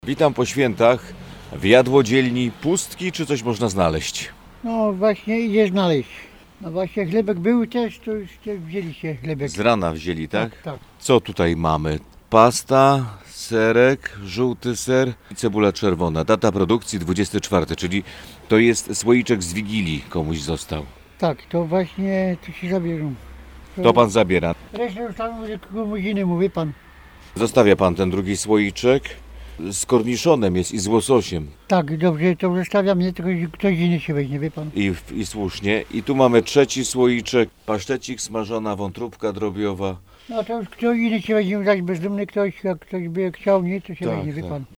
Witam po świętach. W jadłodzielni pustki, czy coś można znaleźć? No właśnie idzie znaleźć. No właśnie chlebek był też, to już wzięli się chlebek. Z rana wzięli, tak? Tak. Co tutaj mamy? Pasta, serek, żółty ser i cebula czerwona. Data produkcji 24, czyli to jest słoiczek z Wigilii, komuś został. Tak, to właśnie to się zabierą. To pan zabiera. Resztę już tam komuś innemu, wie pan. Zostawia pan ten drugi słoiczek. Z korniszonem jest i z łososiem. Tak, dobrze, to zostawiam, nie tylko ktoś inny się weźmie, wie pan. I słusznie. I tu mamy trzeci słoiczek. Pasztecik, smażona wątróbka drobiowa. No to już ktoś inny się weźmie, dać bezdomny ktoś, jak ktoś by chciał, nie, to się Tak, weźmie, wie tak. pan.